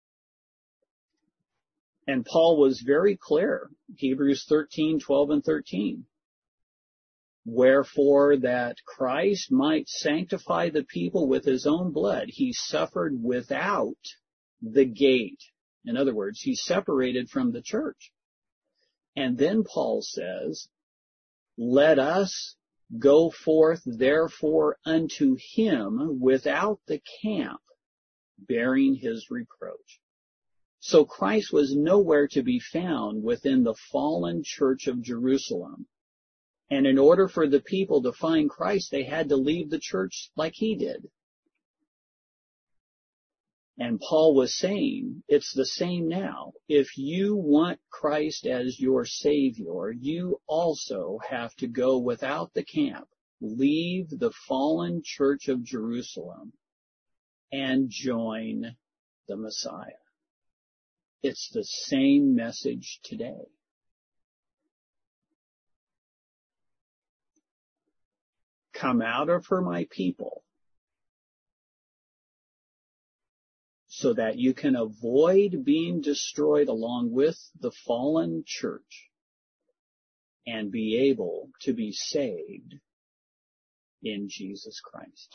And Paul was very clear, Hebrews thirteen, twelve and thirteen. Wherefore that Christ might sanctify the people with His own blood, He suffered without the gate. In other words, He separated from the church. And then Paul says, let us go forth therefore unto Him without the camp, bearing His reproach. So Christ was nowhere to be found within the fallen church of Jerusalem. And in order for the people to find Christ, they had to leave the church like He did. And Paul was saying, it's the same now. If you want Christ as your Savior, you also have to go without the camp, leave the fallen church of Jerusalem, and join the Messiah. It's the same message today. Come out of her, my people, so that you can avoid being destroyed along with the fallen church. and be able to be saved in Jesus Christ.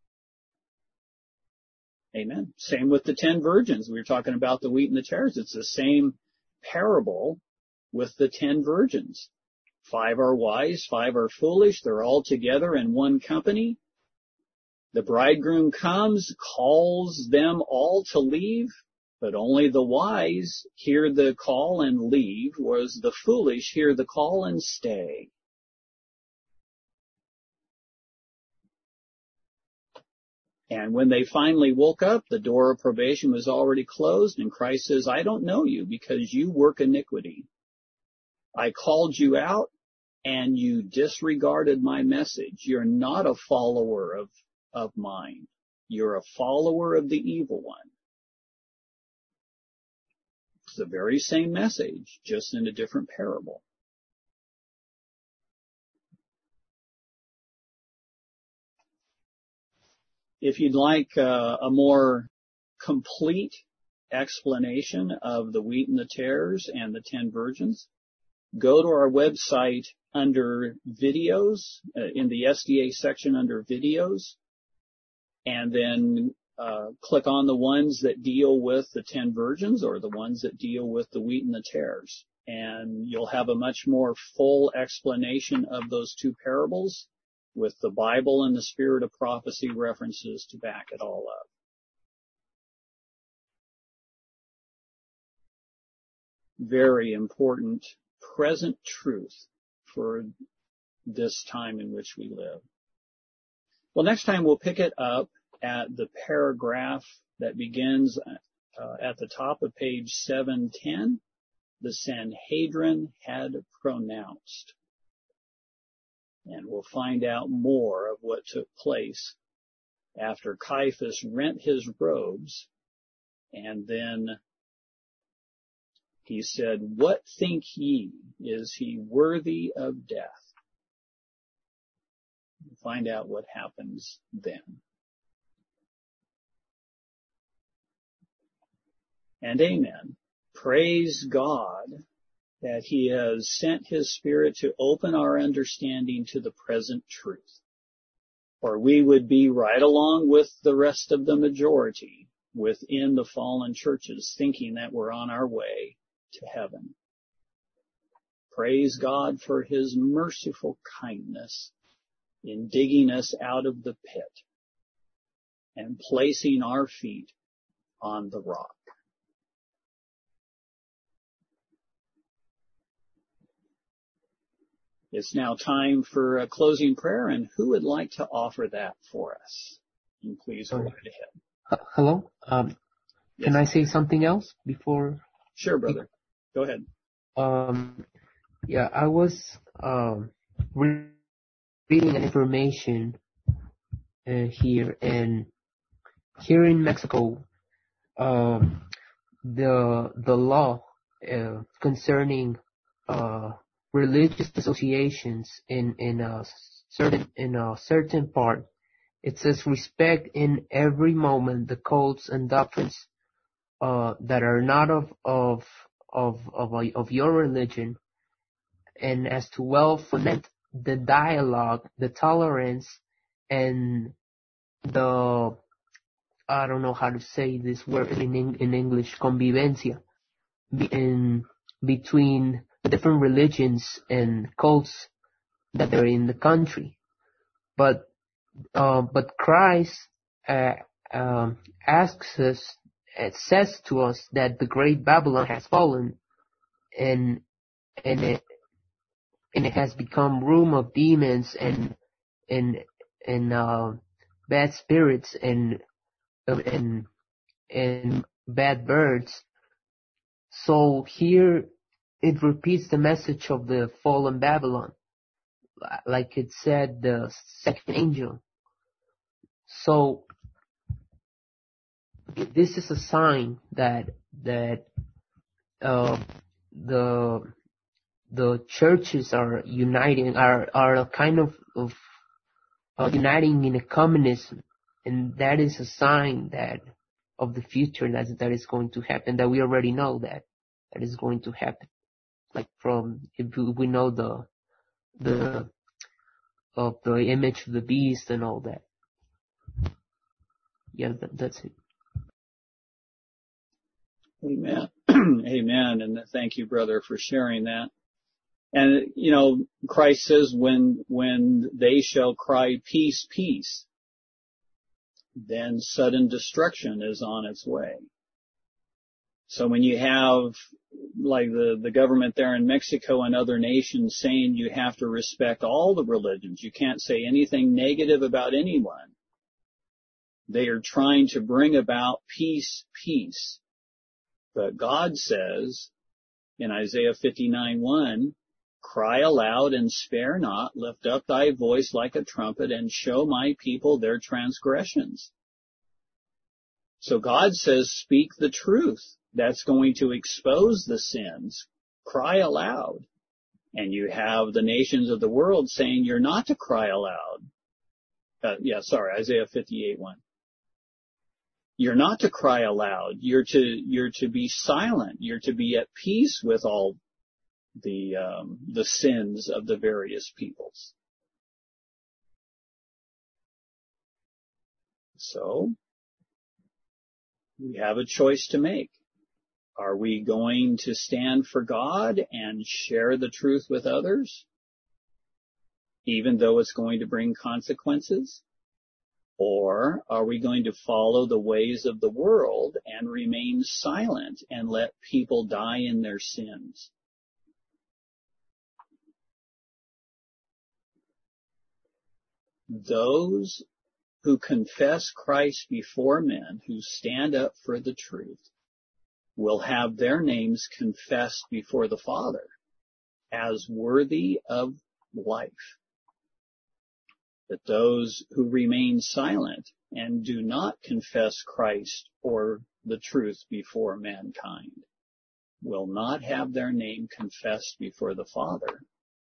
Amen. Same with the ten virgins. We were talking about the wheat and the tares. It's the same parable with the ten virgins. Five are wise, five are foolish. They're all together in one company. The bridegroom comes, calls them all to leave, but only the wise hear the call and leave, whereas the foolish hear the call and stay. And when they finally woke up, the door of probation was already closed, and Christ says, I don't know you because you work iniquity. I called you out, and you disregarded my message. You're not a follower of, of mine. You're a follower of the evil one. It's the very same message, just in a different parable. If you'd like uh, a more complete explanation of the wheat and the tares and the ten virgins, go to our website under videos, uh, in the S D A section under videos, and then uh, click on the ones that deal with the ten virgins or the ones that deal with the wheat and the tares. And you'll have a much more full explanation of those two parables with the Bible and the spirit of prophecy references to back it all up. Very important present truth for this time in which we live. Well, next time we'll pick it up at the paragraph that begins uh, at the top of page seven ten. The Sanhedrin had pronounced. And we'll find out more of what took place after Caiaphas rent his robes, and then he said, what think ye? Is he worthy of death? We'll find out what happens then. And amen. Praise God that he has sent his Spirit to open our understanding to the present truth. Or we would be right along with the rest of the majority within the fallen churches, thinking that we're on our way to heaven. Praise God for his merciful kindness in digging us out of the pit and placing our feet on the rock. It's now time for a closing prayer, and who would like to offer that for us? And please go right ahead. Uh, hello? Um, yes. Can I say something else before? Sure, brother. Go ahead. Um, yeah, I was um, re- reading an information uh, here, and here in Mexico, um, the the law uh, concerning uh, religious associations in in a certain in a certain part, it says respect in every moment the cults and doctrines uh, that are not of of of of, a, of your religion, and as to well foment the dialogue, the tolerance, and the I don't know how to say this word in in English, convivencia, in between the different religions and cults that are in the country. But uh, but Christ uh, um, asks us, it says to us that the great Babylon has fallen, and and it and it has become room of demons and and and uh, bad spirits and and and bad birds. So here it repeats the message of the fallen Babylon, like it said the second angel. So this is a sign that that uh, the the churches are uniting, are are a kind of of uh, uniting in a communism, and that is a sign that of the future that that is going to happen. That we already know that that is going to happen. Like from if we know the the of the image of the beast and all that. Yeah, that, that's it. Amen. Amen. And thank you, brother, for sharing that. And, you know, Christ says when, when they shall cry peace, peace, then sudden destruction is on its way. So when you have, like the, the government there in Mexico and other nations saying you have to respect all the religions, you can't say anything negative about anyone, they are trying to bring about peace, peace. But God says in Isaiah fifty-nine one, cry aloud and spare not, lift up thy voice like a trumpet and show my people their transgressions. So God says, speak the truth. That's going to expose the sins. Cry aloud. And you have the nations of the world saying you're not to cry aloud. Uh, yeah, sorry, Isaiah fifty-eight one. You're not to cry aloud. You're to, you're to be silent. You're to be at peace with all the, um, the sins of the various peoples. So, we have a choice to make. Are we going to stand for God and share the truth with others, even though it's going to bring consequences? Or are we going to follow the ways of the world and remain silent and let people die in their sins? Those who confess Christ before men, who stand up for the truth, will have their names confessed before the Father as worthy of life. But those who remain silent and do not confess Christ or the truth before mankind will not have their name confessed before the Father.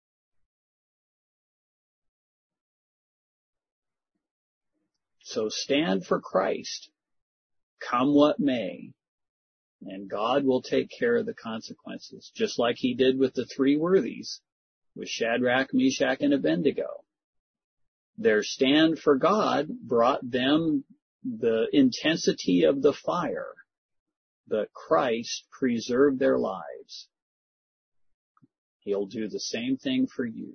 So stand for Christ, come what may, and God will take care of the consequences, just like he did with the three worthies, with Shadrach, Meshach, and Abednego. Their stand for God brought them the intensity of the fire, but Christ preserved their lives. He'll do the same thing for you.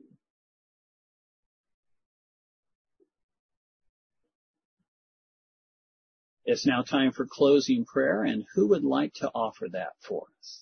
It's now time for closing prayer, and who would like to offer that for us?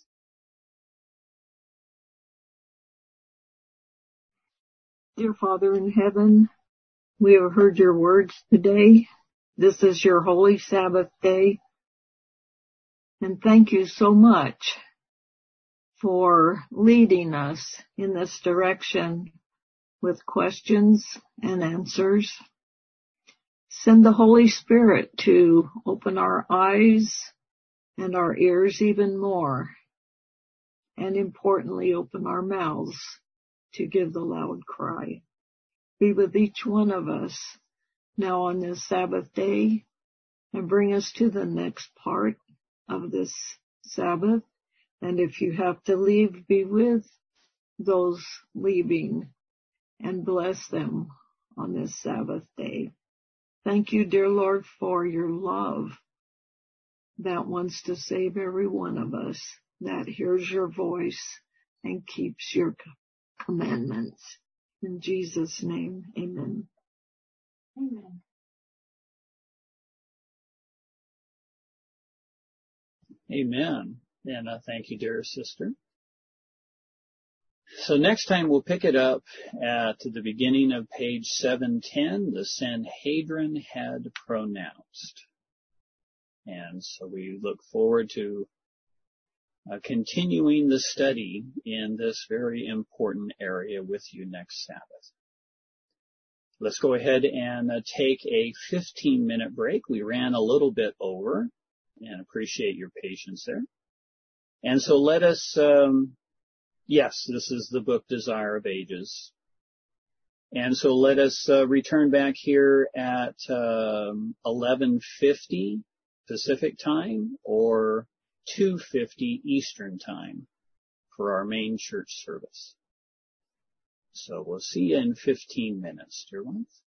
Dear Father in heaven, we have heard your words today. This is your holy Sabbath day. And thank you so much for leading us in this direction with questions and answers. Send the Holy Spirit to open our eyes and our ears even more, and importantly, open our mouths to give the loud cry. Be with each one of us now on this Sabbath day, and bring us to the next part of this Sabbath. And if you have to leave, be with those leaving and bless them on this Sabbath day. Thank you, dear Lord, for your love that wants to save every one of us, that hears your voice and keeps your commandments. In Jesus' name, amen. Amen. Amen. And uh, thank you, dear sister. So next time we'll pick it up at the beginning of page seven ten, the Sanhedrin had pronounced. And so we look forward to uh, continuing the study in this very important area with you next Sabbath. Let's go ahead and uh, take a fifteen minute break. We ran a little bit over, and appreciate your patience there. And so let us, um, yes, this is the book Desire of Ages. And so let us uh, return back here at um, eleven fifty Pacific time or two fifty Eastern time for our main church service. So we'll see you in fifteen minutes, dear ones.